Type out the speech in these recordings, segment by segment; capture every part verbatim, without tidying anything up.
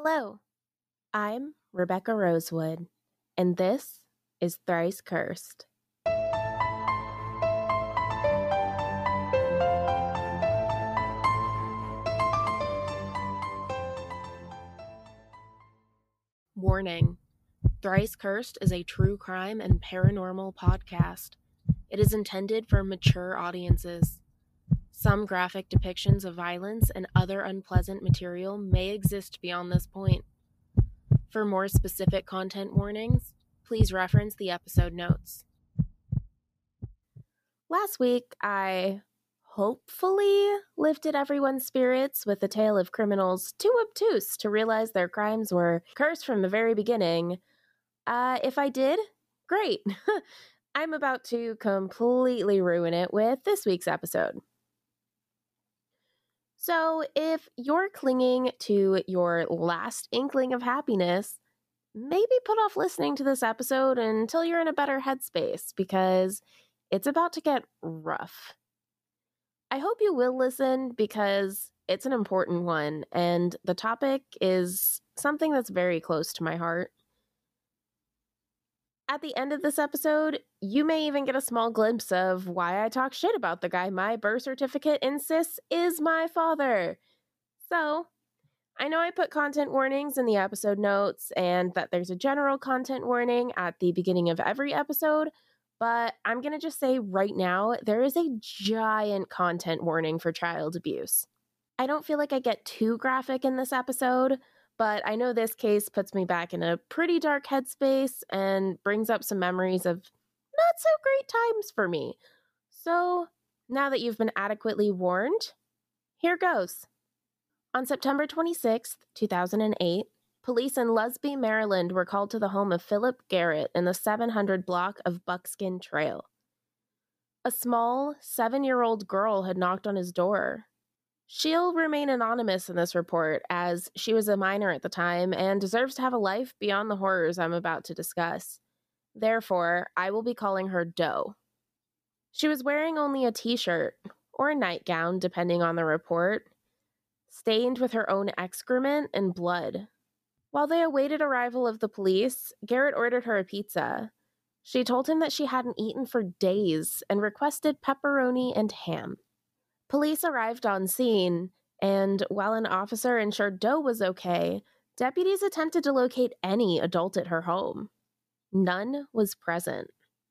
Hello, I'm Rebecca Rosewood, and this is Thrice Cursed. Warning: Thrice Cursed is a true crime and paranormal podcast. It is intended for mature audiences. Some graphic depictions of violence and other unpleasant material may exist beyond this point. For more specific content warnings, please reference the episode notes. Last week, I hopefully lifted everyone's spirits with a tale of criminals too obtuse to realize their crimes were cursed from the very beginning. Uh, if I did, great. I'm about to completely ruin it with this week's episode. So, if you're clinging to your last inkling of happiness, maybe put off listening to this episode until you're in a better headspace, because it's about to get rough. I hope you will listen because it's an important one, and the topic is something that's very close to my heart. At the end of this episode, you may even get a small glimpse of why I talk shit about the guy my birth certificate insists is my father. So, I know I put content warnings in the episode notes and that there's a general content warning at the beginning of every episode, but I'm going to just say right now, there is a giant content warning for child abuse. I don't feel like I get too graphic in this episode, but I know this case puts me back in a pretty dark headspace and brings up some memories of not so great times for me. So, now that you've been adequately warned, here goes. On September twenty-sixth, two thousand eight, police in Lusby, Maryland were called to the home of Philip Garrett in the seven hundred block of Buckskin Trail. A small, seven-year-old girl had knocked on his door. She'll remain anonymous in this report, as she was a minor at the time and deserves to have a life beyond the horrors I'm about to discuss. Therefore, I will be calling her Doe. She was wearing only a t-shirt, or a nightgown depending on the report, stained with her own excrement and blood. While they awaited arrival of the police, Garrett ordered her a pizza. She told him that she hadn't eaten for days and requested pepperoni and ham. Police arrived on scene, and while an officer ensured Doe was okay, deputies attempted to locate any adult at her home. None was present.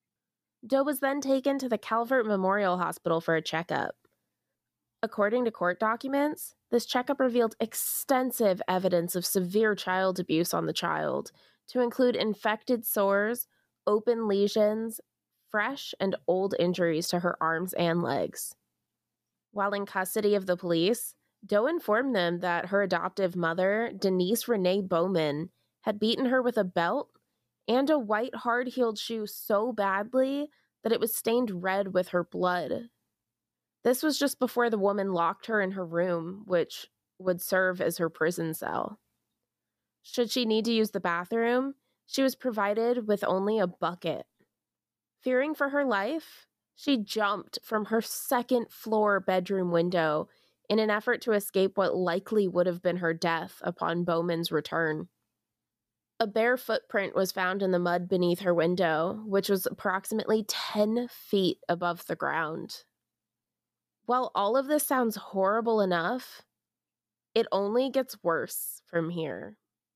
Doe was then taken to the Calvert Memorial Hospital for a checkup. According to court documents, this checkup revealed extensive evidence of severe child abuse on the child, to include infected sores, open lesions, fresh and old injuries to her arms and legs. While in custody of the police, Doe informed them that her adoptive mother, Denise Renee Bowman, had beaten her with a belt and a white hard-heeled shoe so badly that it was stained red with her blood. This was just before the woman locked her in her room, which would serve as her prison cell. Should she need to use the bathroom, she was provided with only a bucket. Fearing for her life, she jumped from her second floor bedroom window in an effort to escape what likely would have been her death upon Bowman's return. A bare footprint was found in the mud beneath her window, which was approximately ten feet above the ground. While all of this sounds horrible enough, it only gets worse from here.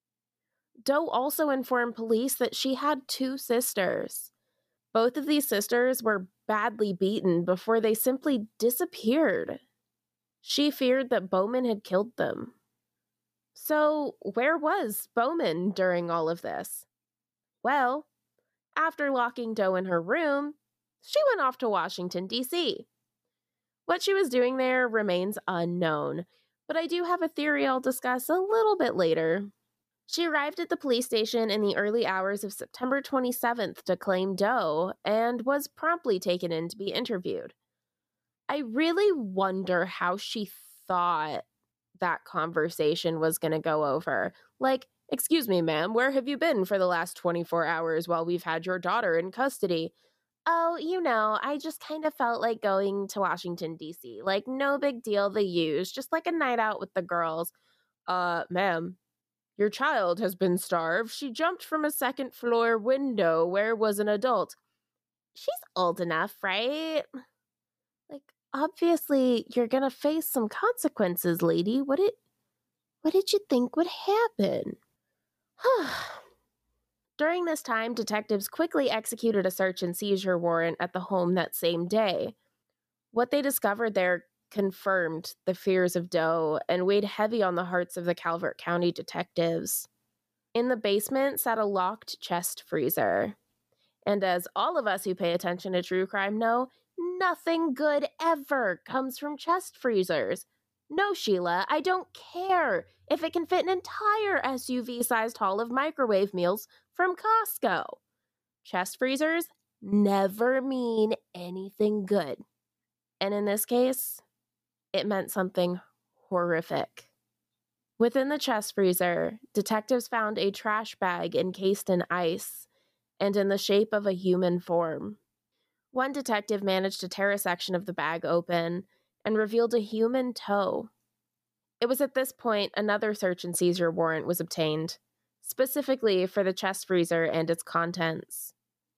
Doe also informed police that she had two sisters. Both of these sisters were badly beaten before they simply disappeared. She feared that Bowman had killed them. So, where was Bowman during all of this? Well, after locking Doe in her room, she went off to Washington, D C What she was doing there remains unknown, but I do have a theory I'll discuss a little bit later. She arrived at the police station in the early hours of September twenty-seventh to claim Doe and was promptly taken in to be interviewed. I really wonder how she thought that conversation was going to go over. Like, excuse me, ma'am, where have you been for the last twenty-four hours while we've had your daughter in custody? Oh, you know, I just kind of felt like going to Washington, D C Like, no big deal, the use, just like a night out with the girls. Uh, ma'am, Your child has been starved. She jumped from a second floor window where was an adult. She's old enough, right? Like, obviously, you're gonna face some consequences, lady. What did, what did you think would happen? During this time, detectives quickly executed a search and seizure warrant at the home that same day. What they discovered there confirmed the fears of Doe and weighed heavy on the hearts of the Calvert County detectives. In the basement sat a locked chest freezer. And as all of us who pay attention to true crime know, nothing good ever comes from chest freezers. No, Sheila, I don't care if it can fit an entire S U V-sized haul of microwave meals from Costco. Chest freezers never mean anything good. And in this case, it meant something horrific. Within the chest freezer, detectives found a trash bag encased in ice and in the shape of a human form. One detective managed to tear a section of the bag open and revealed a human toe. It was at this point another search and seizure warrant was obtained, specifically for the chest freezer and its contents.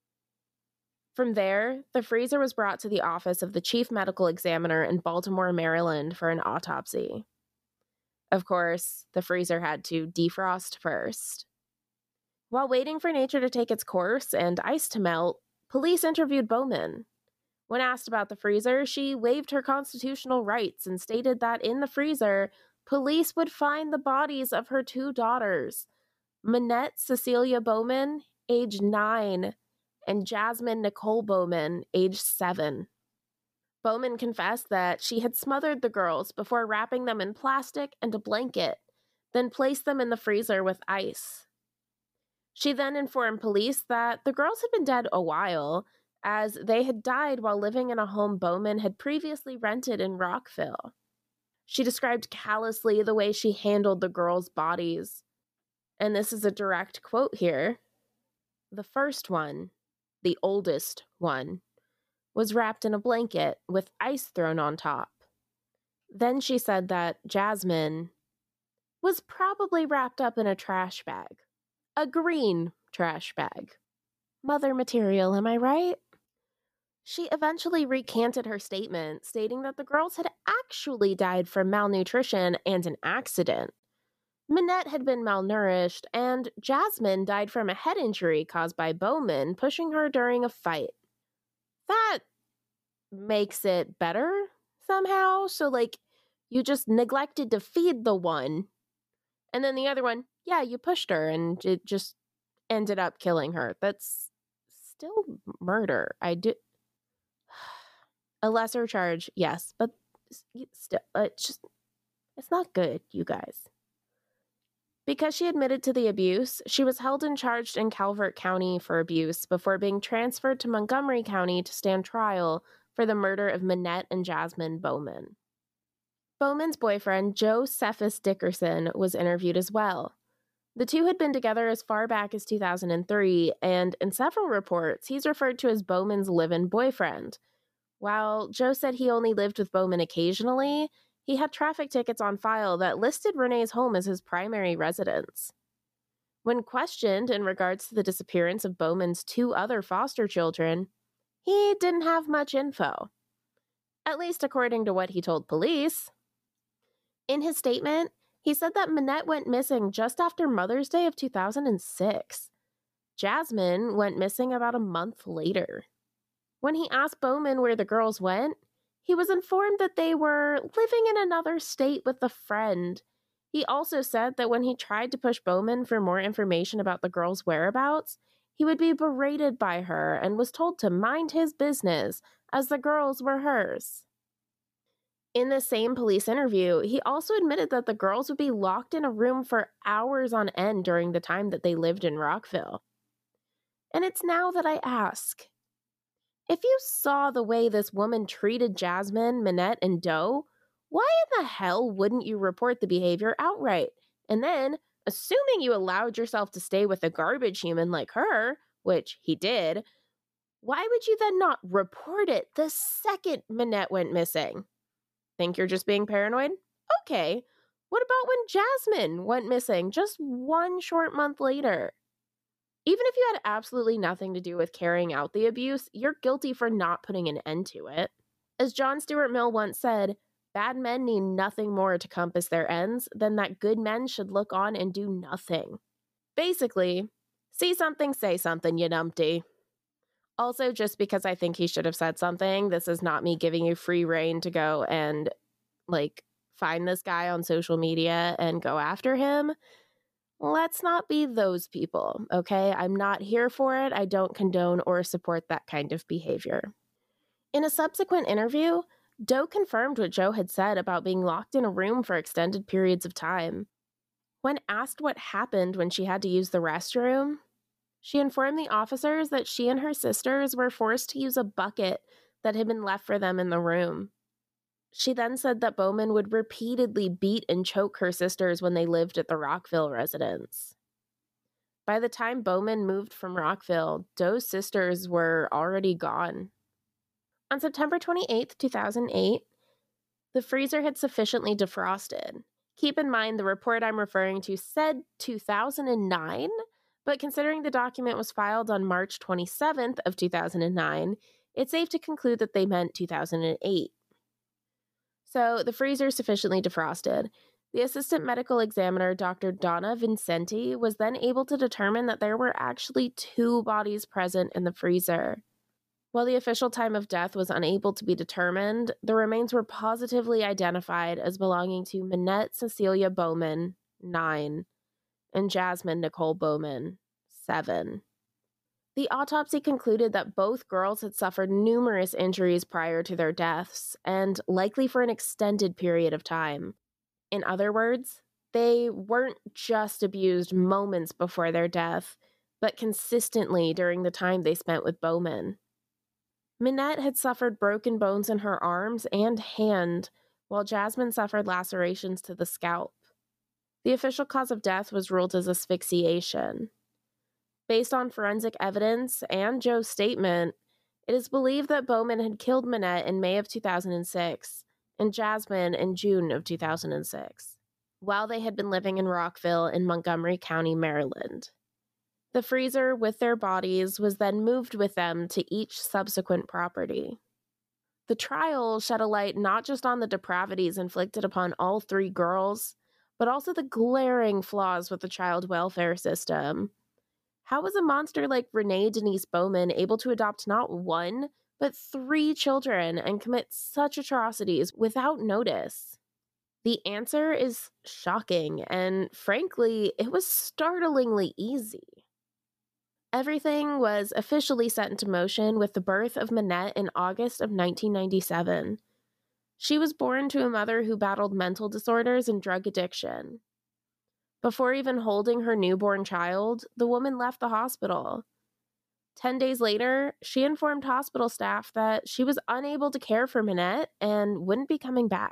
From there, the freezer was brought to the office of the chief medical examiner in Baltimore, Maryland for an autopsy. Of course, the freezer had to defrost first. While waiting for nature to take its course and ice to melt, police interviewed Bowman. When asked about the freezer, she waived her constitutional rights and stated that in the freezer, police would find the bodies of her two daughters, Minette Cecilia Bowman, age nine, and Jasmine Nicole Bowman, age seven. Bowman confessed that she had smothered the girls before wrapping them in plastic and a blanket, then placed them in the freezer with ice. She then informed police that the girls had been dead a while, as they had died while living in a home Bowman had previously rented in Rockville. She described callously the way she handled the girls' bodies. And this is a direct quote here. The first one, the oldest one, was wrapped in a blanket with ice thrown on top. Then she said that Jasmine was probably wrapped up in a trash bag. A green trash bag. Mother material, am I right? She eventually recanted her statement, stating that the girls had actually died from malnutrition and an accident. Minette had been malnourished, and Jasmine died from a head injury caused by Bowman pushing her during a fight. That makes it better somehow. So, like, you just neglected to feed the one, and then the other one, yeah, you pushed her, and it just ended up killing her. That's still murder. I do... A lesser charge, yes, but still, it's just, it's not good, you guys. Because she admitted to the abuse, she was held and charged in Calvert County for abuse before being transferred to Montgomery County to stand trial for the murder of Minette and Jasmine Bowman. Bowman's boyfriend, Joe Cephas Dickerson, was interviewed as well. The two had been together as far back as two thousand three, and in several reports, he's referred to as Bowman's live-in boyfriend. While Joe said he only lived with Bowman occasionally, he had traffic tickets on file that listed Renee's home as his primary residence. When questioned in regards to the disappearance of Bowman's two other foster children, he didn't have much info. At least according to what he told police. In his statement, he said that Minette went missing just after Mother's Day of two thousand six. Jasmine went missing about a month later. When he asked Bowman where the girls went, he was informed that they were living in another state with a friend. He also said that when he tried to push Bowman for more information about the girls' whereabouts, he would be berated by her and was told to mind his business, as the girls were hers. In the same police interview, he also admitted that the girls would be locked in a room for hours on end during the time that they lived in Rockville. And it's now that I ask, if you saw the way this woman treated Jasmine, Minette, and Doe, why in the hell wouldn't you report the behavior outright? And then, assuming you allowed yourself to stay with a garbage human like her, which he did, why would you then not report it the second Minette went missing? Think you're just being paranoid? Okay. What about when Jasmine went missing just one short month later? Even if you had absolutely nothing to do with carrying out the abuse, you're guilty for not putting an end to it. As John Stuart Mill once said, bad men need nothing more to compass their ends than that good men should look on and do nothing. Basically, see something, say something, you numpty. Also, just because I think he should have said something, this is not me giving you free reign to go and, like, find this guy on social media and go after him. Let's not be those people, okay? I'm not here for it. I don't condone or support that kind of behavior. In a subsequent interview, Doe confirmed what Joe had said about being locked in a room for extended periods of time. When asked what happened when she had to use the restroom, she informed the officers that she and her sisters were forced to use a bucket that had been left for them in the room. She then said that Bowman would repeatedly beat and choke her sisters when they lived at the Rockville residence. By the time Bowman moved from Rockville, Doe's sisters were already gone. On September twenty-eighth, two thousand eight, the freezer had sufficiently defrosted. Keep in mind the report I'm referring to said two thousand nine, but considering the document was filed on March twenty-seventh of two thousand nine, it's safe to conclude that they meant two thousand eight. So the freezer sufficiently defrosted. The assistant medical examiner, Doctor Donna Vincenti, was then able to determine that there were actually two bodies present in the freezer. While the official time of death was unable to be determined, the remains were positively identified as belonging to Minette Cecilia Bowman, nine, and Jasmine Nicole Bowman, seven. The autopsy concluded that both girls had suffered numerous injuries prior to their deaths, and likely for an extended period of time. In other words, they weren't just abused moments before their death, but consistently during the time they spent with Bowman. Minette had suffered broken bones in her arms and hand, while Jasmine suffered lacerations to the scalp. The official cause of death was ruled as asphyxiation. Based on forensic evidence and Joe's statement, it is believed that Bowman had killed Minette in May of two thousand six and Jasmine in June of two thousand six, while they had been living in Rockville in Montgomery County, Maryland. The freezer with their bodies was then moved with them to each subsequent property. The trial shed a light not just on the depravities inflicted upon all three girls, but also the glaring flaws with the child welfare system. How was a monster like Renee Denise Bowman able to adopt not one, but three children and commit such atrocities without notice? The answer is shocking, and frankly, it was startlingly easy. Everything was officially set into motion with the birth of Minette in August of nineteen ninety-seven. She was born to a mother who battled mental disorders and drug addiction. Before even holding her newborn child, the woman left the hospital. Ten days later, she informed hospital staff that she was unable to care for Minette and wouldn't be coming back.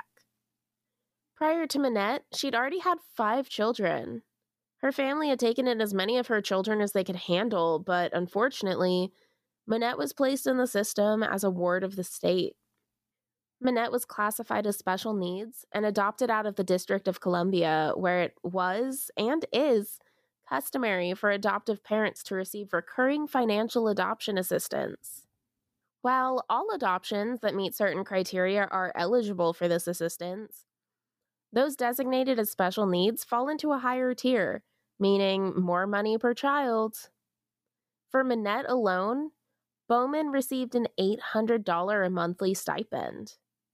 Prior to Minette, she'd already had five children. Her family had taken in as many of her children as they could handle, but unfortunately, Minette was placed in the system as a ward of the state. Minette was classified as special needs and adopted out of the District of Columbia, where it was, and is, customary for adoptive parents to receive recurring financial adoption assistance. While all adoptions that meet certain criteria are eligible for this assistance, those designated as special needs fall into a higher tier, meaning more money per child. For Minette alone, Bowman received an eight hundred dollars a monthly stipend.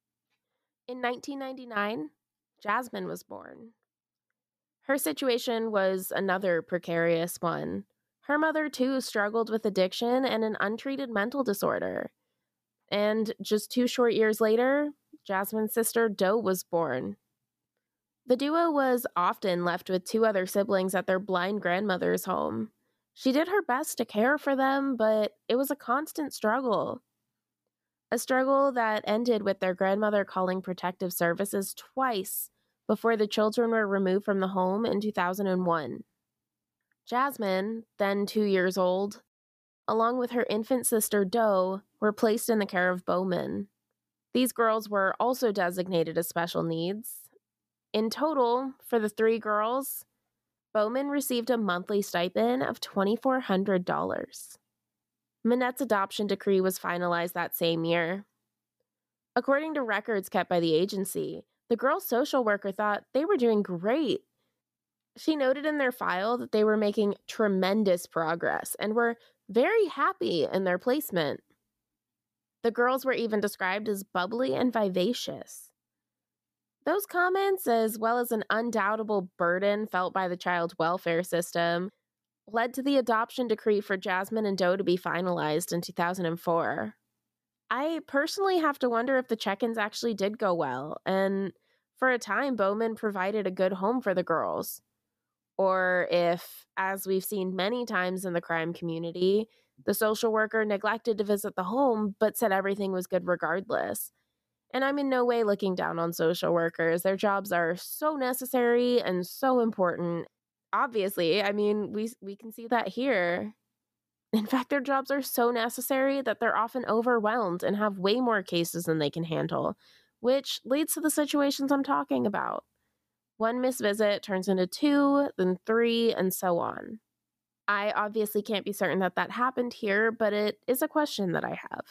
In nineteen ninety-nine, Jasmine was born. Her situation was another precarious one. Her mother, too, struggled with addiction and an untreated mental disorder. And just two short years later, Jasmine's sister Doe was born. The duo was often left with two other siblings at their blind grandmother's home. She did her best to care for them, but it was a constant struggle. A struggle that ended with their grandmother calling protective services twice before the children were removed from the home in two thousand one. Jasmine, then two years old, along with her infant sister Doe, were placed in the care of Bowman. These girls were also designated as special needs. In total, for the three girls, Bowman received a monthly stipend of two thousand four hundred dollars. Minette's adoption decree was finalized that same year. According to records kept by the agency, the girls' social worker thought they were doing great. She noted in their file that they were making tremendous progress and were very happy in their placement. The girls were even described as bubbly and vivacious. Those comments, as well as an undoubtable burden felt by the child welfare system, led to the adoption decree for Jasmine and Doe to be finalized in two thousand four. I personally have to wonder if the check-ins actually did go well, and for a time, Bowman provided a good home for the girls. Or if, as we've seen many times in the crime community, the social worker neglected to visit the home but said everything was good regardless. And I'm in no way looking down on social workers. Their jobs are so necessary and so important. Obviously, I mean, we we can see that here. In fact, their jobs are so necessary that they're often overwhelmed and have way more cases than they can handle, which leads to the situations I'm talking about. One missed visit turns into two, then three, and so on. I obviously can't be certain that that happened here, but it is a question that I have.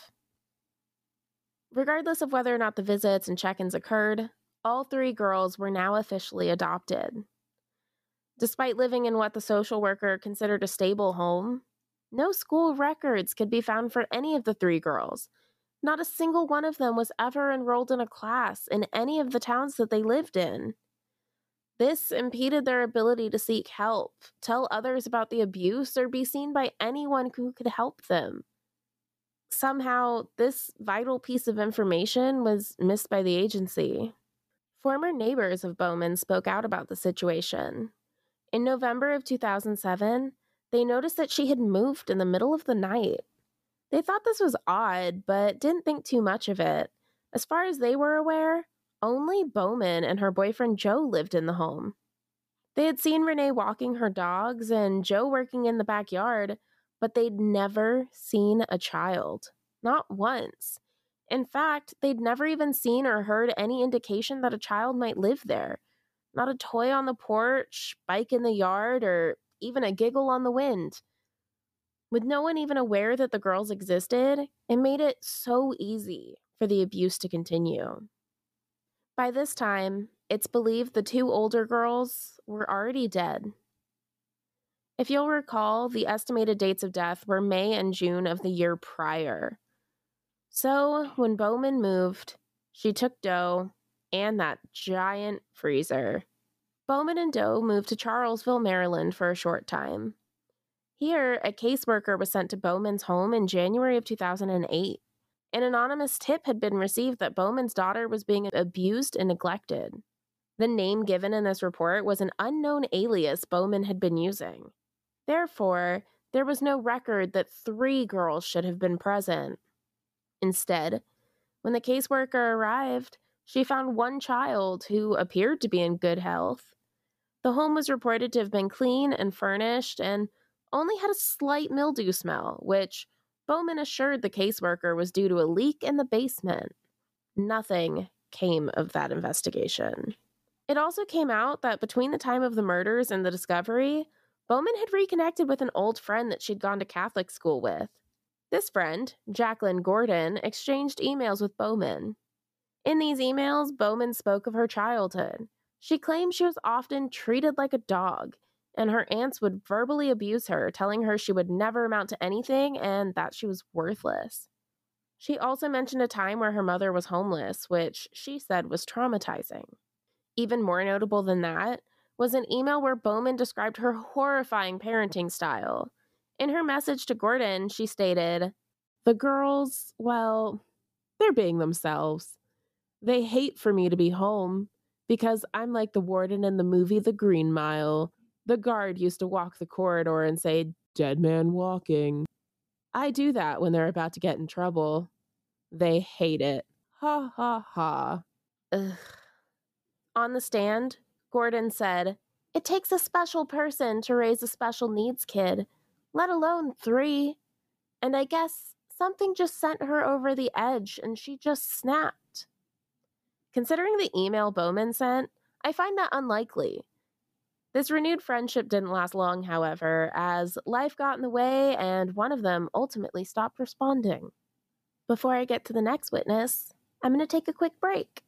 Regardless of whether or not the visits and check-ins occurred, all three girls were now officially adopted. Despite living in what the social worker considered a stable home, no school records could be found for any of the three girls. Not a single one of them was ever enrolled in a class in any of the towns that they lived in. This impeded their ability to seek help, tell others about the abuse, or be seen by anyone who could help them. Somehow, this vital piece of information was missed by the agency. Former neighbors of Bowman spoke out about the situation. In November of two thousand seven, they noticed that she had moved in the middle of the night. They thought this was odd, but didn't think too much of it. As far as they were aware, only Bowman and her boyfriend Joe lived in the home. They had seen Renee walking her dogs and Joe working in the backyard, but they'd never seen a child. Not once. In fact, they'd never even seen or heard any indication that a child might live there. Not a toy on the porch, bike in the yard, or even a giggle on the wind. With no one even aware that the girls existed, it made it so easy for the abuse to continue. By this time, it's believed the two older girls were already dead. If you'll recall, the estimated dates of death were May and June of the year prior. So, when Bowman moved, she took Doe and that giant freezer. Bowman and Doe moved to Charlesville, Maryland for a short time. Here, a caseworker was sent to Bowman's home in January of two thousand eight. An anonymous tip had been received that Bowman's daughter was being abused and neglected. The name given in this report was an unknown alias Bowman had been using. Therefore, there was no record that three girls should have been present. Instead, when the caseworker arrived, she found one child who appeared to be in good health. The home was reported to have been clean and furnished and only had a slight mildew smell, which Bowman assured the caseworker was due to a leak in the basement. Nothing came of that investigation. It also came out that between the time of the murders and the discovery, Bowman had reconnected with an old friend that she'd gone to Catholic school with. This friend, Jacqueline Gordon, exchanged emails with Bowman. In these emails, Bowman spoke of her childhood. She claimed she was often treated like a dog, and her aunts would verbally abuse her, telling her she would never amount to anything and that she was worthless. She also mentioned a time where her mother was homeless, which she said was traumatizing. Even more notable than that was an email where Bowman described her horrifying parenting style. In her message to Gordon, she stated, "The girls, well, they're being themselves. They hate for me to be home because I'm like the warden in the movie The Green Mile. The guard used to walk the corridor and say, 'Dead man walking.' I do that when they're about to get in trouble. They hate it. Ha ha ha." Ugh. On the stand, Gordon said, "It takes a special person to raise a special needs kid, let alone three. And I guess something just sent her over the edge and she just snapped." Considering the email Bowman sent, I find that unlikely. This renewed friendship didn't last long, however, as life got in the way and one of them ultimately stopped responding. Before I get to the next witness, I'm going to take a quick break.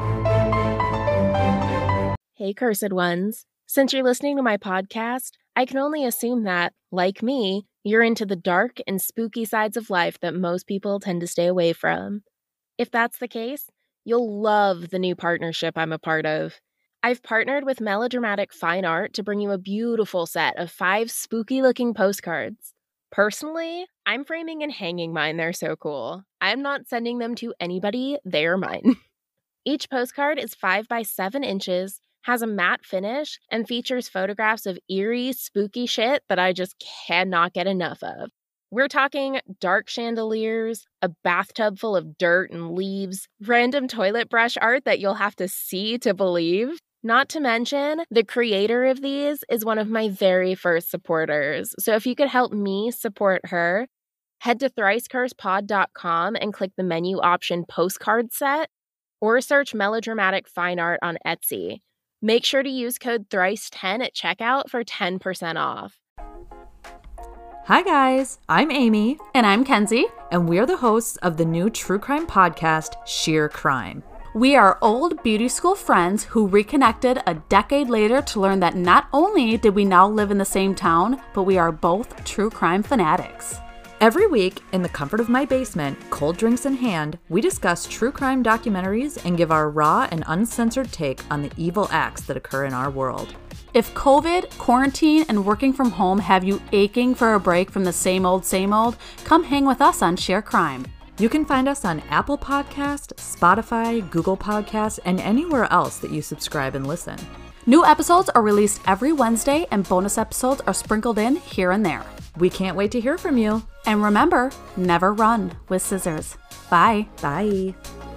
Hey, cursed ones. Since you're listening to my podcast, I can only assume that, like me, you're into the dark and spooky sides of life that most people tend to stay away from. If that's the case, you'll love the new partnership I'm a part of. I've partnered with Melodramatic Fine Art to bring you a beautiful set of five spooky-looking postcards. Personally, I'm framing and hanging mine. They're so cool. I'm not sending them to anybody. They're mine. Each postcard is five by seven inches, has a matte finish, and features photographs of eerie, spooky shit that I just cannot get enough of. We're talking dark chandeliers, a bathtub full of dirt and leaves, random toilet brush art that you'll have to see to believe. Not to mention, the creator of these is one of my very first supporters. So if you could help me support her, head to thrice cursed pod dot com and click the menu option postcard set, or search Melodramatic Fine Art on Etsy. Make sure to use code thrice ten at checkout for ten percent off. Hi guys, I'm Amy. And I'm Kenzie. And we're the hosts of the new true crime podcast, Sheer Crime. We are old beauty school friends who reconnected a decade later to learn that not only did we now live in the same town, but we are both true crime fanatics. Every week, in the comfort of my basement, cold drinks in hand, we discuss true crime documentaries and give our raw and uncensored take on the evil acts that occur in our world. If COVID, quarantine, and working from home have you aching for a break from the same old, same old, come hang with us on Sheer Crime. You can find us on Apple Podcasts, Spotify, Google Podcasts, and anywhere else that you subscribe and listen. New episodes are released every Wednesday, and bonus episodes are sprinkled in here and there. We can't wait to hear from you. And remember, never run with scissors. Bye. Bye.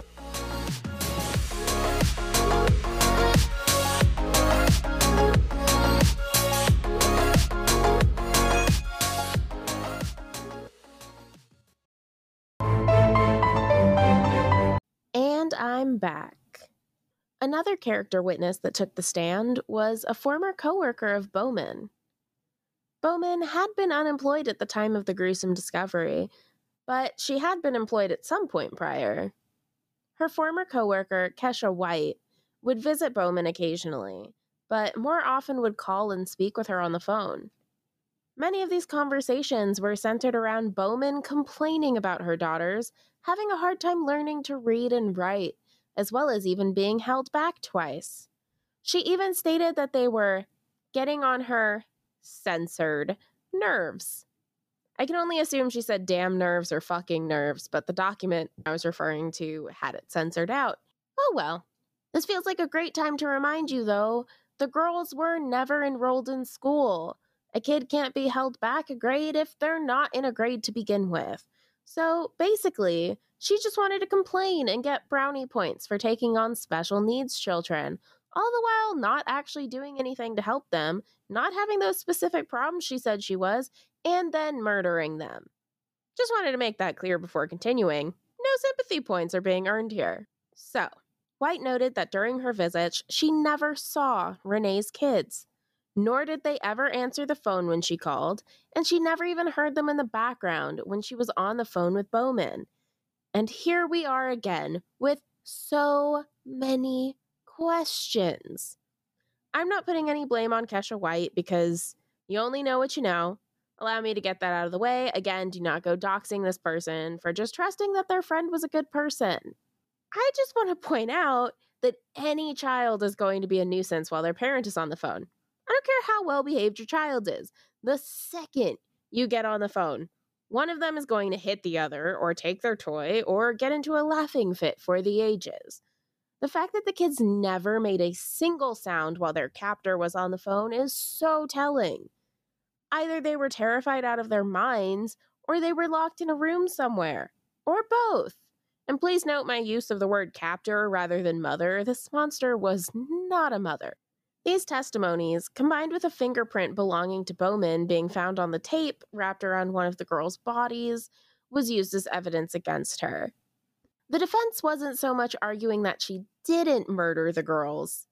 And I'm back. Another character witness that took the stand was a former coworker of Bowman. Bowman had been unemployed at the time of the gruesome discovery, but she had been employed at some point prior. Her former coworker, Kesha White, would visit Bowman occasionally, but more often would call and speak with her on the phone. Many of these conversations were centered around Bowman complaining about her daughters having a hard time learning to read and write, as well as even being held back twice. She even stated that they were getting on her censored nerves. I can only assume she said damn nerves or fucking nerves, but the document I was referring to had it censored out. Oh well. This feels like a great time to remind you, though, the girls were never enrolled in school. A kid can't be held back a grade if they're not in a grade to begin with. So basically, she just wanted to complain and get brownie points for taking on special needs children, all the while not actually doing anything to help them, not having those specific problems she said she was, and then murdering them. Just wanted to make that clear before continuing. No sympathy points are being earned here. So, White noted that during her visits, she never saw Renee's kids, nor did they ever answer the phone when she called, and she never even heard them in the background when she was on the phone with Bowman. And here we are again with so many questions. I'm not putting any blame on Kesha White because you only know what you know. Allow me to get that out of the way. Again, do not go doxing this person for just trusting that their friend was a good person. I just want to point out that any child is going to be a nuisance while their parent is on the phone. I don't care how well behaved your child is. The second you get on the phone, one of them is going to hit the other or take their toy or get into a laughing fit for the ages. The fact that the kids never made a single sound while their captor was on the phone is so telling. Either they were terrified out of their minds or they were locked in a room somewhere, or both. And please note my use of the word captor rather than mother. This monster was not a mother. These testimonies, combined with a fingerprint belonging to Bowman being found on the tape wrapped around one of the girls' bodies, was used as evidence against her. The defense wasn't so much arguing that she didn't murder the girls.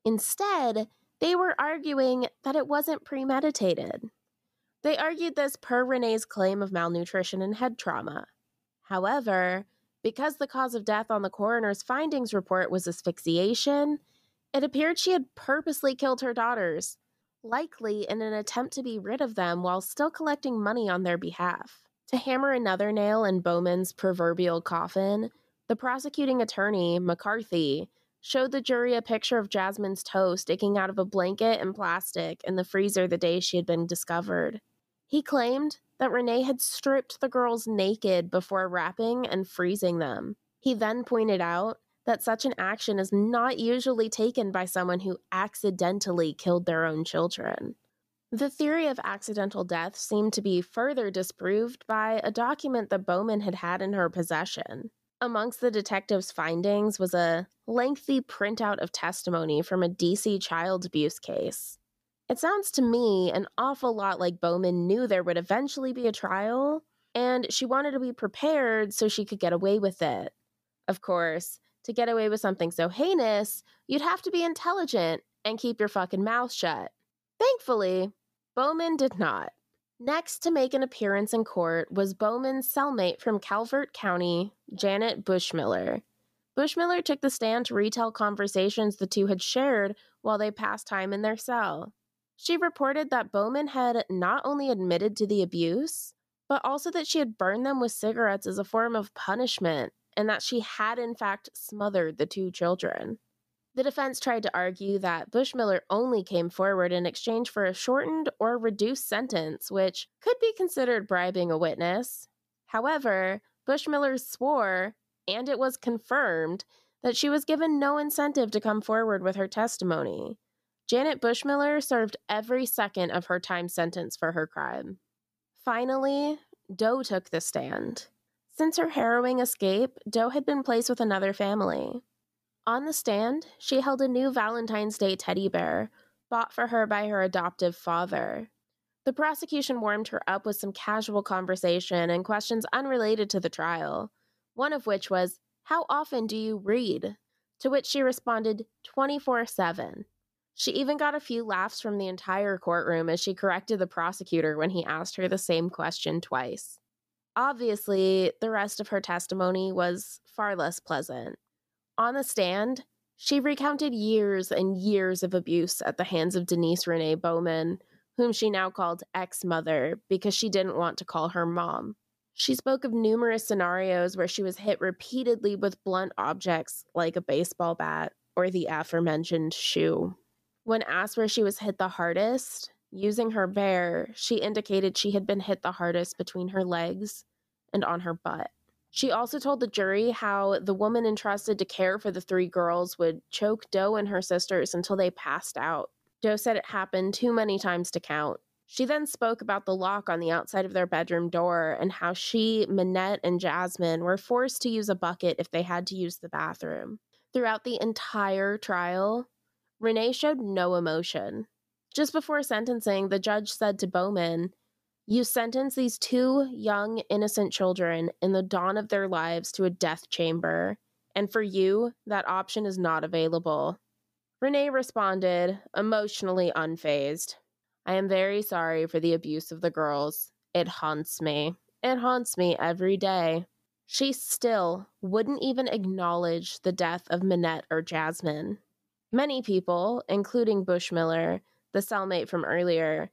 Instead, they were arguing that it wasn't premeditated. They argued this per Renee's claim of malnutrition and head trauma. However, because the cause of death on the coroner's findings report was asphyxiation, it appeared she had purposely killed her daughters, likely in an attempt to be rid of them while still collecting money on their behalf. To hammer another nail in Bowman's proverbial coffin, the prosecuting attorney, McCarthy, showed the jury a picture of Jasmine's toe sticking out of a blanket and plastic in the freezer the day she had been discovered. He claimed that Renee had stripped the girls naked before wrapping and freezing them. He then pointed out that such an action is not usually taken by someone who accidentally killed their own children. The theory of accidental death seemed to be further disproved by a document that Bowman had had in her possession. Amongst the detective's findings was a lengthy printout of testimony from a D C child abuse case. It sounds to me an awful lot like Bowman knew there would eventually be a trial, and she wanted to be prepared so she could get away with it. Of course, to get away with something so heinous, you'd have to be intelligent and keep your fucking mouth shut. Thankfully, Bowman did not. Next to make an appearance in court was Bowman's cellmate from Calvert County, Janet Bushmiller. Bushmiller took the stand to retell conversations the two had shared while they passed time in their cell. She reported that Bowman had not only admitted to the abuse, but also that she had burned them with cigarettes as a form of punishment, and that she had in fact smothered the two children. The defense tried to argue that Bushmiller only came forward in exchange for a shortened or reduced sentence, which could be considered bribing a witness. However, Bushmiller swore, and it was confirmed, that she was given no incentive to come forward with her testimony. Janet Bushmiller served every second of her time sentence for her crime. Finally, Doe took the stand. Since her harrowing escape, Doe had been placed with another family. On the stand, she held a new Valentine's Day teddy bear, bought for her by her adoptive father. The prosecution warmed her up with some casual conversation and questions unrelated to the trial, one of which was, "How often do you read?" To which she responded, twenty-four seven. She even got a few laughs from the entire courtroom as she corrected the prosecutor when he asked her the same question twice. Obviously, the rest of her testimony was far less pleasant. On the stand, she recounted years and years of abuse at the hands of Denise Renee Bowman, whom she now called ex-mother because she didn't want to call her mom. She spoke of numerous scenarios where she was hit repeatedly with blunt objects like a baseball bat or the aforementioned shoe. When asked where she was hit the hardest, using her bear, she indicated she had been hit the hardest between her legs and on her butt. She also told the jury how the woman entrusted to care for the three girls would choke Doe and her sisters until they passed out. Doe said it happened too many times to count. She then spoke about the lock on the outside of their bedroom door and how she, Minette, and Jasmine were forced to use a bucket if they had to use the bathroom. Throughout the entire trial, Renee showed no emotion. Just before sentencing, the judge said to Bowman, "You sentence these two young, innocent children in the dawn of their lives to a death chamber, and for you, that option is not available." Renee responded, emotionally unfazed, "I am very sorry for the abuse of the girls. It haunts me. It haunts me every day." She still wouldn't even acknowledge the death of Minette or Jasmine. Many people, including Bushmiller, the cellmate from earlier,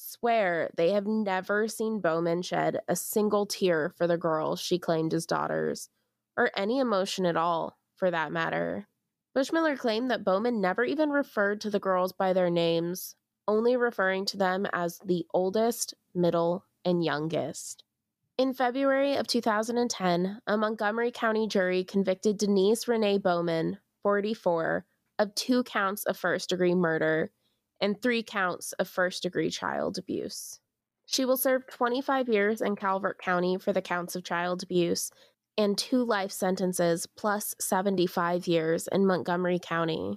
swear they have never seen Bowman shed a single tear for the girls she claimed as daughters, or any emotion at all, for that matter. Bushmiller claimed that Bowman never even referred to the girls by their names, only referring to them as the oldest, middle, and youngest. In February of two thousand ten, a Montgomery County jury convicted Denise Renee Bowman, forty-four, of two counts of first-degree murder and three counts of first-degree child abuse. She will serve twenty-five years in Calvert County for the counts of child abuse and two life sentences plus seventy-five years in Montgomery County.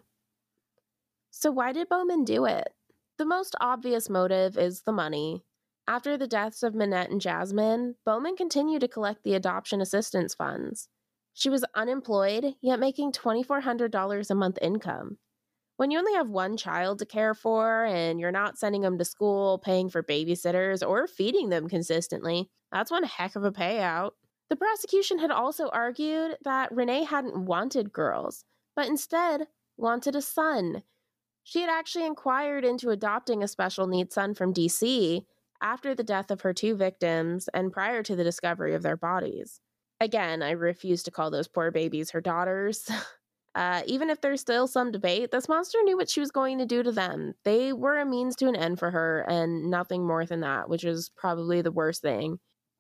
So why did Bowman do it? The most obvious motive is the money. After the deaths of Minette and Jasmine, Bowman continued to collect the adoption assistance funds. She was unemployed, yet making twenty-four hundred dollars a month income. When you only have one child to care for and you're not sending them to school, paying for babysitters, or feeding them consistently, that's one heck of a payout. The prosecution had also argued that Renee hadn't wanted girls, but instead wanted a son. She had actually inquired into adopting a special needs son from D C after the death of her two victims and prior to the discovery of their bodies. Again, I refuse to call those poor babies her daughters. Uh, even if there's still some debate, this monster knew what she was going to do to them. They were a means to an end for her, and nothing more than that, which is probably the worst thing.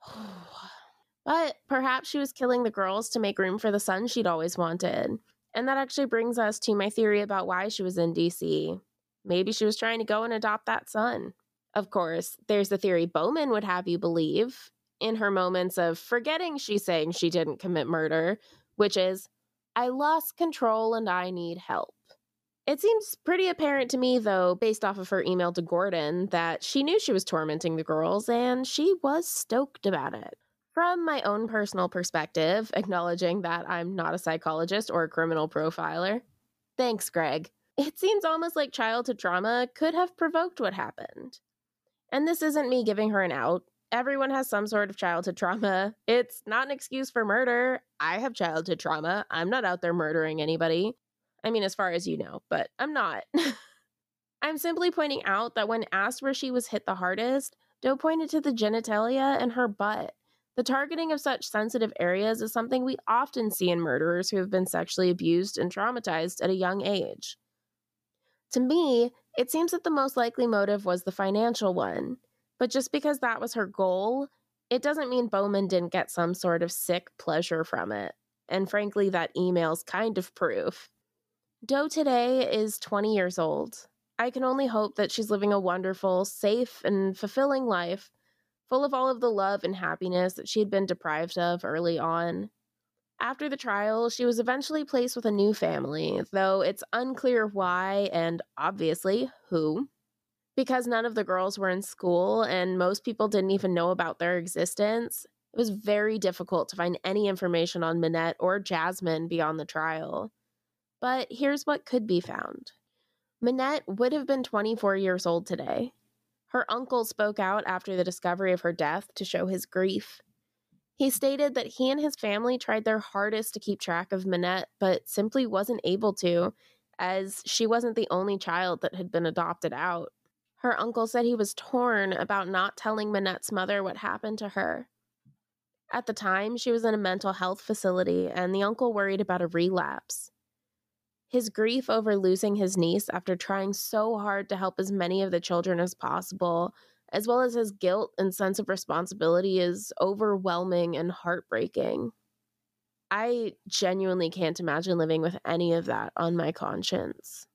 But perhaps she was killing the girls to make room for the son she'd always wanted. And that actually brings us to my theory about why she was in D C. Maybe she was trying to go and adopt that son. Of course, there's the theory Bowman would have you believe, in her moments of forgetting she's saying she didn't commit murder, which is, I lost control and I need help. It seems pretty apparent to me, though, based off of her email to Gordon, that she knew she was tormenting the girls and she was stoked about it. From my own personal perspective, acknowledging that I'm not a psychologist or a criminal profiler. Thanks, Greg. It seems almost like childhood trauma could have provoked what happened. And this isn't me giving her an out. Everyone has some sort of childhood trauma. It's not an excuse for murder. I have childhood trauma. I'm not out there murdering anybody. I mean, as far as you know, but I'm not. I'm simply pointing out that when asked where she was hit the hardest, Doe pointed to the genitalia and her butt. The targeting of such sensitive areas is something we often see in murderers who have been sexually abused and traumatized at a young age. To me, it seems that the most likely motive was the financial one. But just because that was her goal, it doesn't mean Bowman didn't get some sort of sick pleasure from it. And frankly, that email's kind of proof. Doe today is twenty years old. I can only hope that she's living a wonderful, safe, and fulfilling life, full of all of the love and happiness that she had been deprived of early on. After the trial, she was eventually placed with a new family, though it's unclear why and obviously who. Because none of the girls were in school and most people didn't even know about their existence, it was very difficult to find any information on Minette or Jasmine beyond the trial. But here's what could be found. Minette would have been twenty-four years old today. Her uncle spoke out after the discovery of her death to show his grief. He stated that he and his family tried their hardest to keep track of Minette, but simply wasn't able to, as she wasn't the only child that had been adopted out. Her uncle said he was torn about not telling Minette's mother what happened to her. At the time, she was in a mental health facility, and the uncle worried about a relapse. His grief over losing his niece after trying so hard to help as many of the children as possible, as well as his guilt and sense of responsibility, is overwhelming and heartbreaking. I genuinely can't imagine living with any of that on my conscience.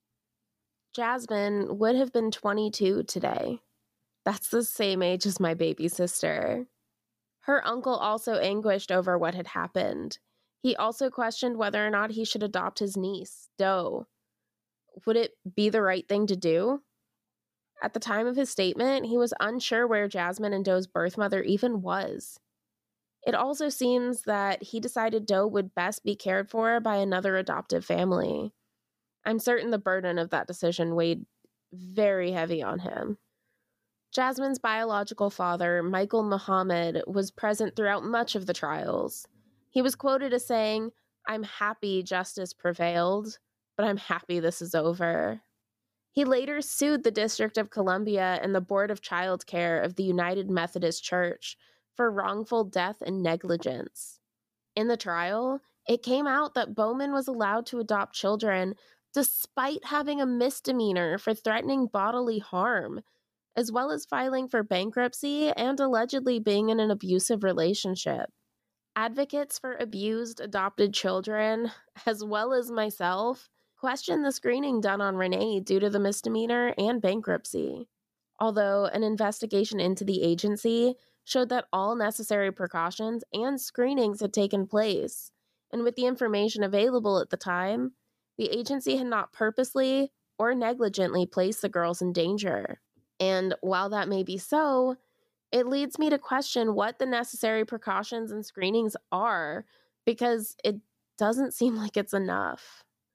Jasmine would have been twenty-two today. That's the same age as my baby sister. Her uncle also anguished over what had happened. He also questioned whether or not he should adopt his niece, Doe. Would it be the right thing to do? At the time of his statement, he was unsure where Jasmine and Doe's birth mother even was. It also seems that he decided Doe would best be cared for by another adoptive family. I'm certain the burden of that decision weighed very heavy on him. Jasmine's biological father, Michael Muhammad, was present throughout much of the trials. He was quoted as saying, "I'm happy justice prevailed, but I'm happy this is over." He later sued the District of Columbia and the Board of Child Care of the United Methodist Church for wrongful death and negligence. In the trial, it came out that Bowman was allowed to adopt children despite having a misdemeanor for threatening bodily harm, as well as filing for bankruptcy and allegedly being in an abusive relationship. Advocates for abused adopted children, as well as myself, questioned the screening done on Renee due to the misdemeanor and bankruptcy. Although an investigation into the agency showed that all necessary precautions and screenings had taken place, and with the information available at the time, the agency had not purposely or negligently placed the girls in danger. And while that may be so, it leads me to question what the necessary precautions and screenings are, because it doesn't seem like it's enough.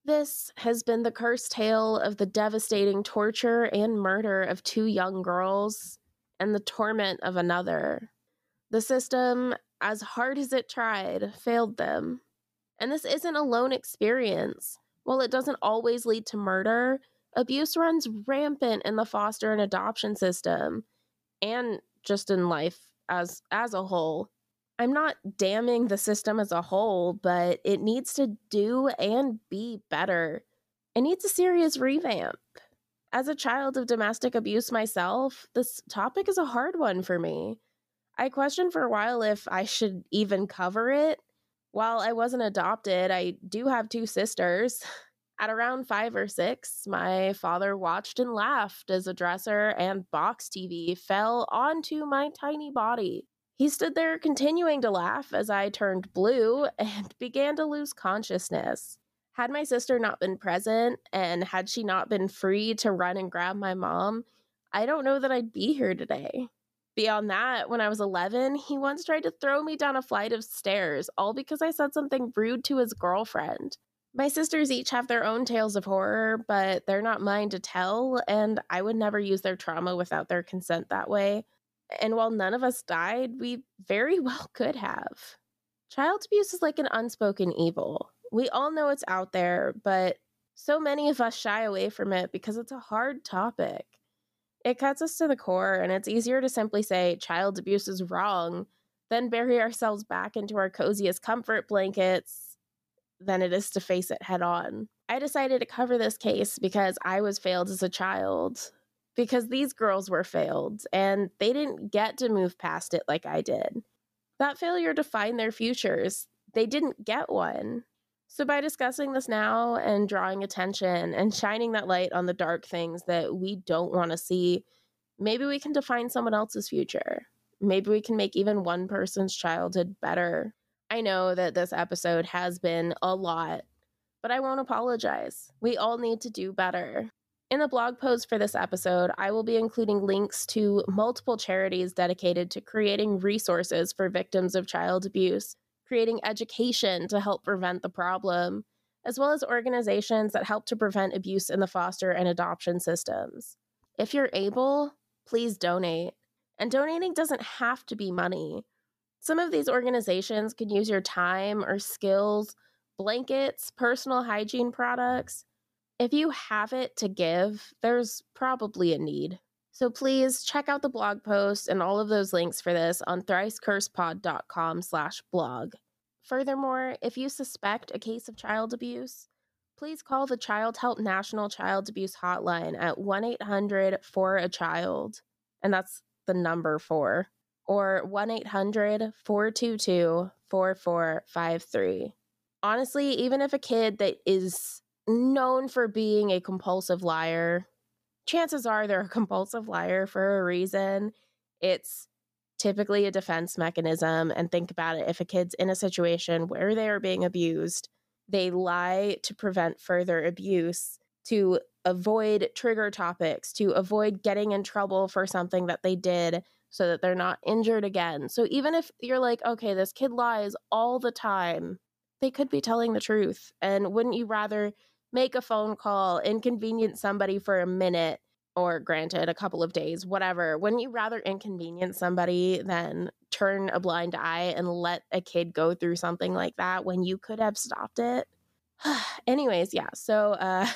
This has been the cursed tale of the devastating torture and murder of two young girls and the torment of another. The system, as hard as it tried, failed them. And this isn't a lone experience. While it doesn't always lead to murder, abuse runs rampant in the foster and adoption system, and just in life as as a whole. I'm not damning the system as a whole, but it needs to do and be better. It needs a serious revamp. As a child of domestic abuse myself, this topic is a hard one for me. I questioned for a while if I should even cover it. While I wasn't adopted, I do have two sisters. At around five or six, my father watched and laughed as a dresser and box T V fell onto my tiny body. He stood there continuing to laugh as I turned blue and began to lose consciousness. Had my sister not been present, and had she not been free to run and grab my mom, I don't know that I'd be here today. Beyond that, when I was eleven, he once tried to throw me down a flight of stairs, all because I said something rude to his girlfriend. My sisters each have their own tales of horror, but they're not mine to tell, and I would never use their trauma without their consent that way. And while none of us died, we very well could have. Child abuse is like an unspoken evil. We all know it's out there, but so many of us shy away from it because it's a hard topic. It cuts us to the core, and it's easier to simply say child abuse is wrong than bury ourselves back into our coziest comfort blankets than it is to face it head on. I decided to cover this case because I was failed as a child. Because these girls were failed, and they didn't get to move past it like I did. That failure defined their futures. They didn't get one. So by discussing this now and drawing attention and shining that light on the dark things that we don't want to see, maybe we can define someone else's future. Maybe we can make even one person's childhood better. I know that this episode has been a lot, but I won't apologize. We all need to do better. In the blog post for this episode, I will be including links to multiple charities dedicated to creating resources for victims of child abuse, creating education to help prevent the problem, as well as organizations that help to prevent abuse in the foster and adoption systems. If you're able, please donate. And donating doesn't have to be money. Some of these organizations can use your time or skills, blankets, personal hygiene products. If you have it to give, there's probably a need. So please check out the blog post and all of those links for this on thricecursepod.com slash blog. Furthermore, if you suspect a case of child abuse, please call the Child Help National Child Abuse Hotline at one eight hundred four a child, and that's the number four, or one eight hundred four two two four four five three. Honestly, even if a kid that is known for being a compulsive liar, chances are they're a compulsive liar for a reason. It's typically a defense mechanism. And think about it. If a kid's in a situation where they are being abused, they lie to prevent further abuse, to avoid trigger topics, to avoid getting in trouble for something that they did so that they're not injured again. So even if you're like, okay, this kid lies all the time, they could be telling the truth. And wouldn't you rather make a phone call, inconvenience somebody for a minute, or granted, a couple of days, whatever. Wouldn't you rather inconvenience somebody than turn a blind eye and let a kid go through something like that when you could have stopped it? Anyways, yeah, so uh,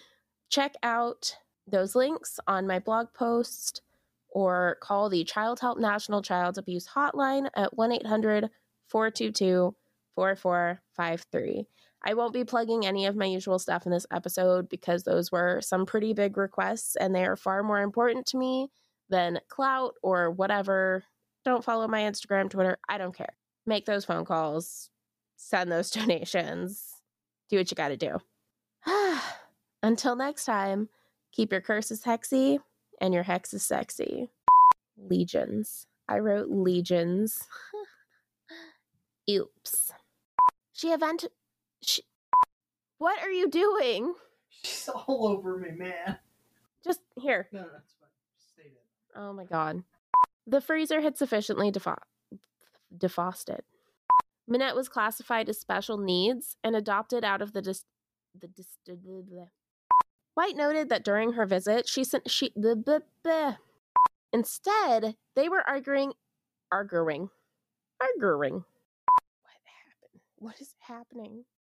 check out those links on my blog post or call the Child Help National Child Abuse Hotline at one eight hundred four two two four four five three. I won't be plugging any of my usual stuff in this episode because those were some pretty big requests and they are far more important to me than clout or whatever. Don't follow my Instagram, Twitter. I don't care. Make those phone calls. Send those donations. Do what you got to do. Until next time, keep your curses hexy and your hexes sexy. Legions. I wrote legions. Oops. She event... She... What are you doing? She's all over me, man. Just here. No, no, that's fine. Just stay there. Oh my god. The freezer had sufficiently defo- defrosted. Minette was classified as special needs and adopted out of the dis- the dis- blah, blah, blah. White noted that during her visit, she sent she blah, blah, blah. Instead, they were arguing, arguing, arguing. What happened? What is happening?